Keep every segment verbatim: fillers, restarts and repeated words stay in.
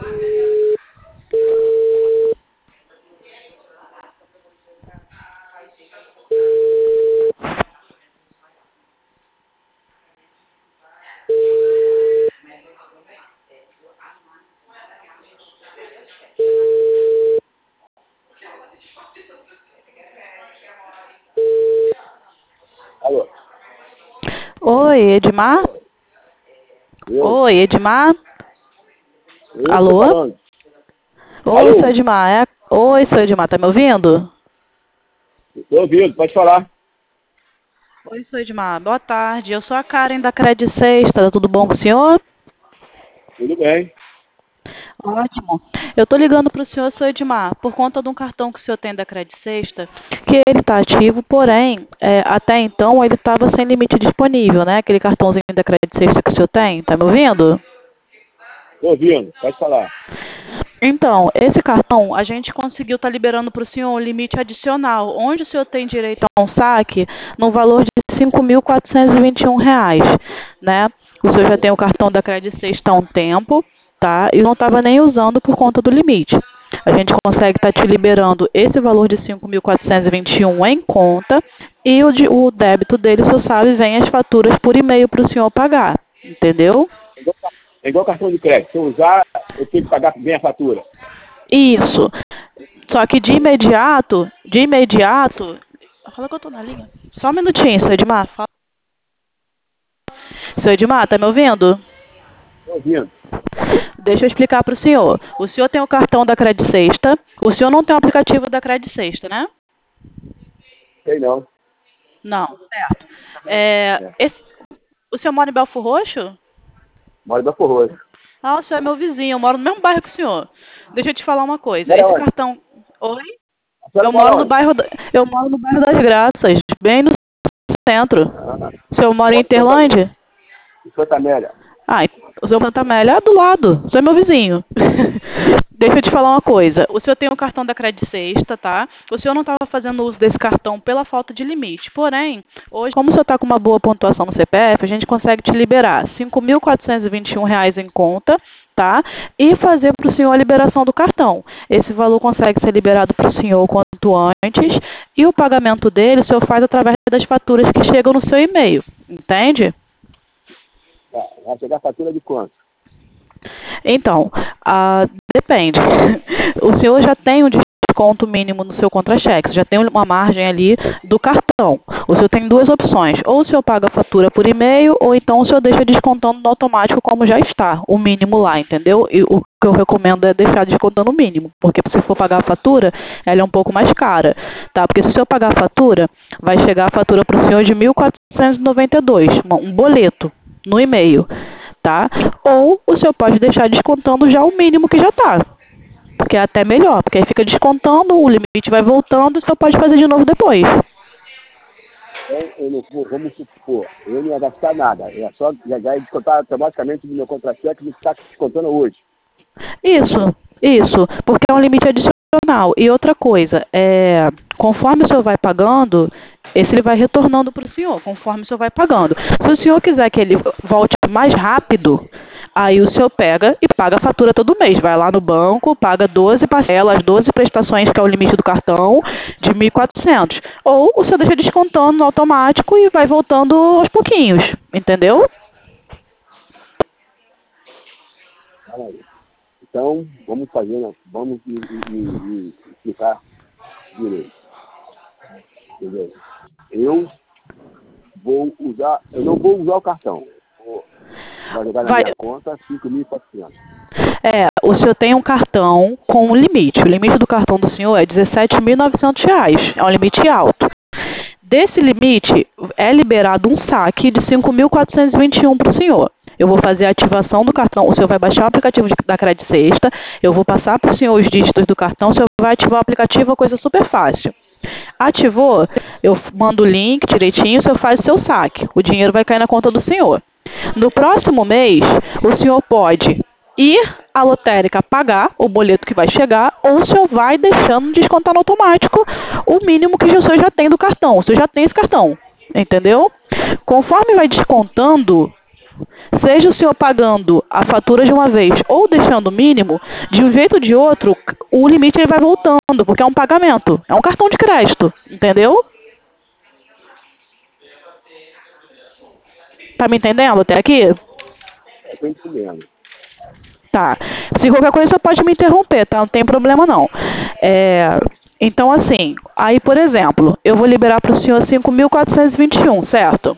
Alô? Oi, Edmar? Eu? Oi, Edmar? Eu Alô? tô falando. Oi, Alô? seu Edmar. É... Oi, seu Edmar, tá me ouvindo? Tô ouvindo, pode falar. Oi, seu Edmar. Boa tarde. Eu sou a Karen da Credit Sexta. Tudo bom com o senhor? Tudo bem. Ótimo. Eu tô ligando pro senhor, seu Edmar, por conta de um cartão que o senhor tem da Credit Sexta, que ele tá ativo, porém, é, até então ele estava sem limite disponível, né? Aquele cartãozinho da Credit Sexta que o senhor tem. Tá me ouvindo? Tô ouvindo, pode falar. Então, esse cartão, a gente conseguiu estar liberando para o senhor um limite adicional, onde o senhor tem direito a um saque no valor de cinco mil quatrocentos e vinte e um reais, né? O senhor já tem o cartão da Credit Sexta há um tempo, tá? E não estava nem usando por conta do limite. A gente consegue estar te liberando esse valor de cinco mil quatrocentos e vinte e um em conta e o, de, o débito dele, o senhor sabe, vem as faturas por e-mail para o senhor pagar, entendeu? É igual, é igual cartão de crédito. Se eu usar, eu tenho que pagar bem a fatura. Isso. Só que de imediato, de imediato... Fala que eu tô na linha. Só um minutinho, seu Edmar. Fala. Seu Edmar, tá me ouvindo? Tô ouvindo. Deixa eu explicar para o senhor. O senhor tem o cartão da Credit Sexta. O senhor não tem o aplicativo da Credit Sexta, né? Sei não. Não, certo. É, É. esse, o senhor mora em Belford Roxo? Moro da Forroso. Ah, o senhor é meu vizinho. Eu moro no mesmo bairro que o senhor. Deixa eu te falar uma coisa. Mora Esse onde? cartão... Oi? A senhora Eu mora moro no onde? bairro, da- eu moro no bairro das Graças, bem no centro. Ah, O senhor mora em moro em Santa, Interlândia? em Santa Amélia. Ah, o senhor Santa Amélia é do lado. O senhor é meu vizinho. Deixa eu te falar uma coisa. O senhor tem o cartão da Credit Sexta, tá? O senhor não estava fazendo uso desse cartão pela falta de limite. Porém, hoje, como o senhor está com uma boa pontuação no C P F, a gente consegue te liberar cinco mil quatrocentos e vinte e um reais em conta, tá? E fazer para o senhor a liberação do cartão. Esse valor consegue ser liberado para o senhor quanto antes. E o pagamento dele o senhor faz através das faturas que chegam no seu e-mail. Entende? Tá, vai chegar a fatura de quanto? Então, ah, depende. O senhor já tem um desconto mínimo no seu contra-cheque, já tem uma margem ali do cartão. O senhor tem duas opções. Ou o senhor paga a fatura por e-mail, ou então o senhor deixa descontando no automático como já está, o mínimo lá, entendeu? E o que eu recomendo é deixar descontando o mínimo, porque se for pagar a fatura, ela é um pouco mais cara, tá? Porque se o senhor pagar a fatura, vai chegar a fatura para o senhor de mil quatrocentos e noventa e dois reais, um boleto no e-mail. Tá? Ou o senhor pode deixar descontando já o mínimo que já está. Porque é até melhor, porque aí fica descontando, o limite vai voltando e o senhor pode fazer de novo depois. Então, eu não vou, vamos supor, eu não ia gastar nada. É só já já ia descontar automaticamente do meu contra-cheque do que está descontando hoje. Isso, isso, porque é um limite adicional. E outra coisa, é, conforme o senhor vai pagando, esse ele vai retornando para o senhor, conforme o senhor vai pagando. Se o senhor quiser que ele volte mais rápido, aí o senhor pega e paga a fatura todo mês. Vai lá no banco, paga doze parcelas, doze prestações, que é o limite do cartão, de mil e quatrocentos. Ou o senhor deixa descontando no automático e vai voltando aos pouquinhos, entendeu? Fala aí. Então, vamos fazer, né? Vamos me, me, me explicar direito. Entendeu? Eu vou usar, eu não vou usar o cartão. Vou, vai jogar na Vai, minha conta cinco mil e quatrocentos. É, o senhor tem um cartão com um limite. O limite do cartão do senhor é dezessete mil e novecentos reais. É um limite alto. Desse limite, é liberado um saque de cinco mil quatrocentos e vinte e um para o senhor. Eu vou fazer a ativação do cartão. O senhor vai baixar o aplicativo de- da Credit Sexta. Eu vou passar para o senhor os dígitos do cartão. O senhor vai ativar o aplicativo, é coisa super fácil. Ativou, eu mando o link direitinho, o senhor faz o seu saque. O dinheiro vai cair na conta do senhor. No próximo mês, o senhor pode ir à lotérica pagar o boleto que vai chegar, ou o senhor vai deixando descontar no automático o mínimo que o senhor já tem do cartão. O senhor já tem esse cartão, entendeu? Conforme vai descontando seja o senhor pagando a fatura de uma vez ou deixando o mínimo, de um jeito ou de outro, o limite ele vai voltando, porque é um pagamento, é um cartão de crédito, entendeu? Tá me entendendo até aqui? Estou entendendo. Tá. Se qualquer coisa você pode me interromper, tá? Não tem problema não. É, então assim, aí por exemplo, eu vou liberar para o senhor cinco mil quatrocentos e vinte e um, certo?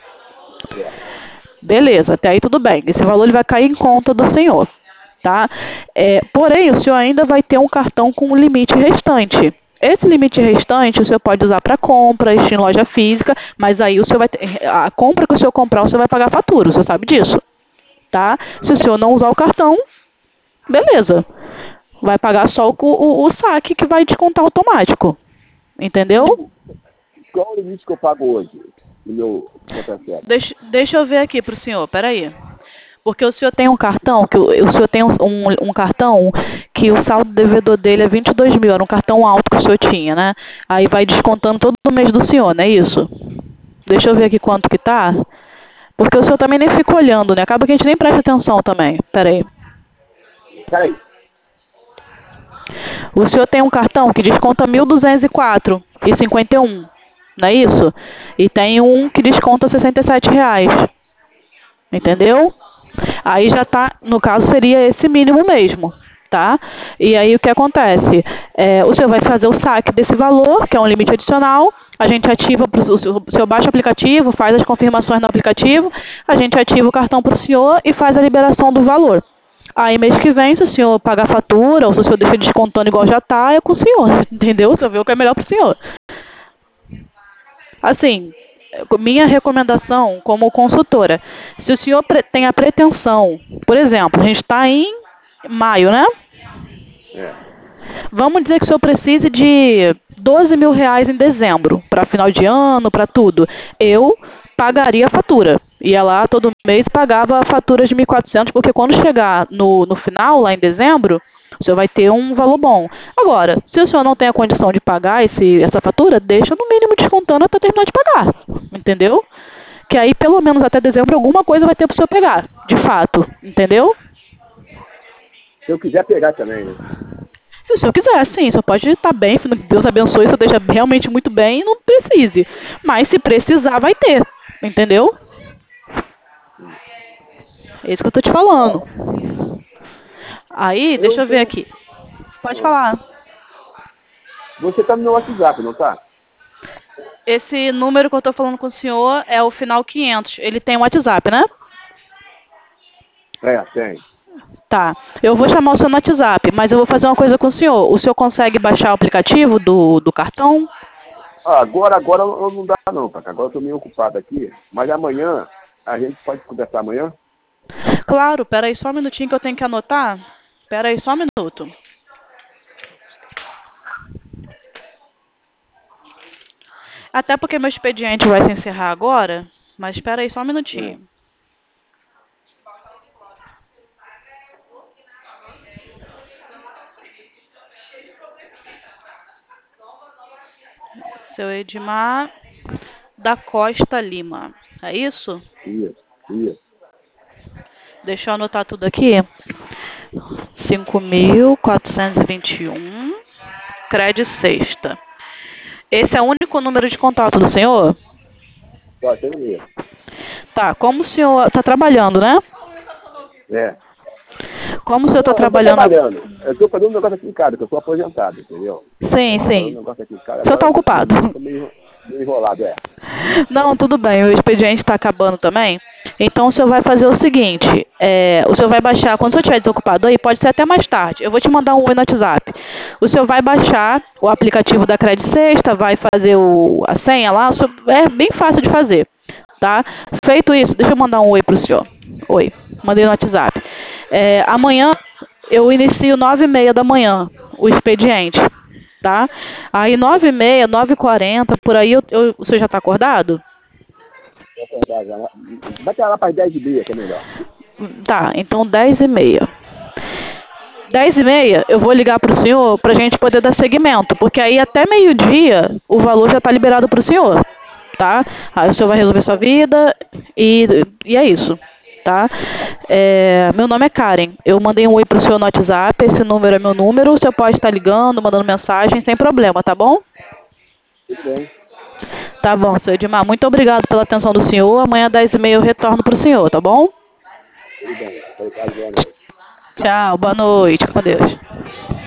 Beleza, até aí tudo bem. Esse valor ele vai cair em conta do senhor, tá? É, porém, o senhor ainda vai ter um cartão com um limite restante. Esse limite restante o senhor pode usar para compras em loja física, mas aí o senhor vai ter, a compra que o senhor comprar, o senhor vai pagar a fatura, o senhor sabe disso, tá? Se o senhor não usar o cartão, beleza. Vai pagar só o, o, o saque que vai descontar automático, entendeu? Qual é o limite que eu pago hoje? No meu contra-cheque? Deixa, deixa eu ver aqui para o senhor, peraí. Porque o senhor tem um cartão, que o, o senhor tem um, um, um cartão que o saldo devedor dele é vinte e dois mil, era um cartão alto que o senhor tinha, né? Aí vai descontando todo mês do senhor, não é isso? Deixa eu ver aqui quanto que tá. Porque o senhor também nem fica olhando, né? Acaba que a gente nem presta atenção também. Peraí. Peraí. O senhor tem um cartão que desconta mil duzentos e quatro reais e cinquenta e um centavos, não é isso? E tem um que desconta sessenta e sete reais. Entendeu? Aí já tá, no caso seria esse mínimo mesmo, tá? E aí o que acontece? É, o senhor vai fazer o saque desse valor, que é um limite adicional, a gente ativa, pro, o senhor, o senhor baixa o aplicativo, faz as confirmações no aplicativo, a gente ativa o cartão para o senhor e faz a liberação do valor. Aí mês que vem, se o senhor pagar a fatura, ou se o senhor deixa descontando igual já tá, é com o senhor, entendeu? O senhor vê o que é melhor para o senhor. Assim, minha recomendação como consultora, se o senhor tem a pretensão, por exemplo, a gente está em maio, né? É. Vamos dizer que o senhor precise de doze mil reais em dezembro, para final de ano, para tudo. Eu pagaria a fatura. Ia lá todo mês pagava a fatura de mil e quatrocentos, porque quando chegar no, no final, lá em dezembro, o senhor vai ter um valor bom. Agora, se o senhor não tem a condição de pagar esse, essa fatura, deixa no mínimo descontando até terminar de pagar. Entendeu? Que aí, pelo menos até dezembro, alguma coisa vai ter para o senhor pegar, de fato. Entendeu? Se eu quiser pegar também, né? Se o senhor quiser, sim. O senhor pode estar bem, Deus abençoe, o senhor deixa realmente muito bem e não precise. Mas se precisar, vai ter. Entendeu? É isso que eu estou te falando. Aí, deixa eu ver aqui. Pode falar. Você tá no meu WhatsApp, não tá? Esse número que eu estou falando com o senhor é o final quinhentos. Ele tem um WhatsApp, né? É, tem. Tá. Eu vou chamar o senhor no WhatsApp, mas eu vou fazer uma coisa com o senhor. O senhor consegue baixar o aplicativo do, do cartão? Ah, agora, agora não dá não, tá? Agora eu tô meio ocupado aqui. Mas amanhã, a gente pode conversar amanhã? Claro, peraí só um minutinho que eu tenho que anotar. Peraí só um minuto. Até porque meu expediente vai se encerrar agora, mas espera aí só um minutinho. Hum. Seu Edmar da Costa Lima, é isso? Isso, isso. Deixa eu anotar tudo aqui. cinco mil quatrocentos e vinte e um, crédito sexta. Esse é o único número de contato do senhor? Pode ser mesmo. Tá, como o senhor está trabalhando, né? É. Como o senhor está trabalhando? trabalhando? Eu estou fazendo um negócio aqui em casa, que eu sou aposentado, entendeu? Sim, sim. Um negócio aqui em casa, o senhor está ocupado? Estou meio, meio enrolado, é. Não, tudo bem. O expediente está acabando também. Então, o senhor vai fazer o seguinte. É, o senhor vai baixar, quando o senhor estiver desocupado aí, pode ser até mais tarde. Eu vou te mandar um oi no WhatsApp. O senhor vai baixar o aplicativo da Crédito Sexta, vai fazer o, a senha lá. O senhor, é bem fácil de fazer, tá? Feito isso, deixa eu mandar um oi para o senhor. Oi, mandei no WhatsApp. É, amanhã eu inicio nove e meia da manhã o expediente, tá? Aí nove e meia, nove e quarenta, por aí, eu, eu, o senhor já está acordado? Vai ter lá para as dez e meia, que é melhor. Tá, então dez e meia. dez e meia eu vou ligar para o senhor para a gente poder dar seguimento, porque aí até meio-dia o valor já está liberado para o senhor, tá? Aí o senhor vai resolver sua vida e, e é isso. tá? É, meu nome é Karen. Eu mandei um oi pro senhor no WhatsApp, esse número é meu número, o senhor pode estar ligando, mandando mensagem, sem problema, tá bom? Tudo bem. Tá bom, senhor Edmar. Muito obrigado pela atenção do senhor. Amanhã às dez e meia eu retorno pro senhor, tá bom? Tudo bem. Obrigado, boa noite. Tchau, boa noite. Com Deus.